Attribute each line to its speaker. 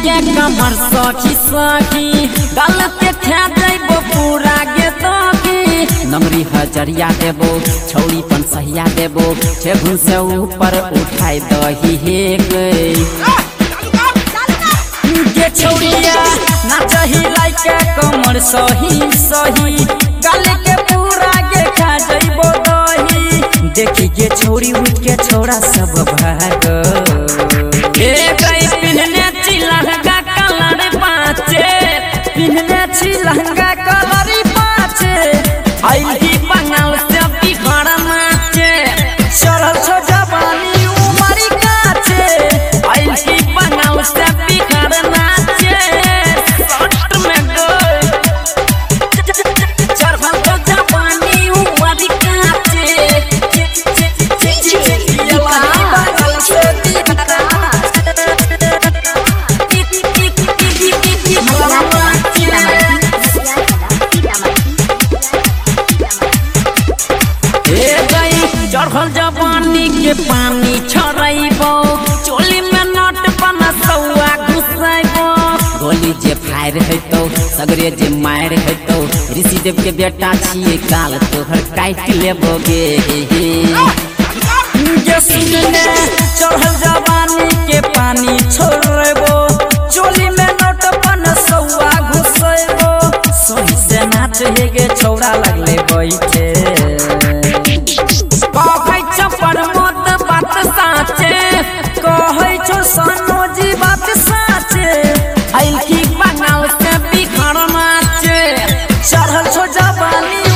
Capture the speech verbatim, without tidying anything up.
Speaker 1: के कमर सखी सखी गल के खा जाइबो पूरा गे तकी नमरी हजरिया देबो छौरी पन सहिया देबो ठेहुन से ऊपर उठाई दही हे गई गे छौरिया नाचही लाइके कमर सही सही गल के पूरा गे खा जाइबो दही देखी गे छौरी उठ के छोरा सब भाग ए गई पिन्हने छी लहंगा कलर पाचे पिन्हने छी लहंगा कलर पाचे आइली बंगाल से बिहार नाचे चढ़ल छो जवानी उमर काचे आइली बंगाल से बिहार नाचे सट में गई चढ़ल छो जवानी उमर काचे चढ़ल जवानी के पानी छोड़बो चोली में नट बना सौआ घुसैबो गोली जे फायर हेतो सगरे जे मार हेतो ऋषि देव के बेटा छिए काल तोहर काट लेबो गे ये सुनने चढ़ल जवानी के पानी छोड़बो चोली में नट बना सौआ घुसैबो सोही से नाच हे गे छौड़ा लगले बैठे कहै छ परमोद बात साचे कहै छ सनोजी बात साचे आइल की बंगाल से बिहार नाचे चढ़ल छो जवानी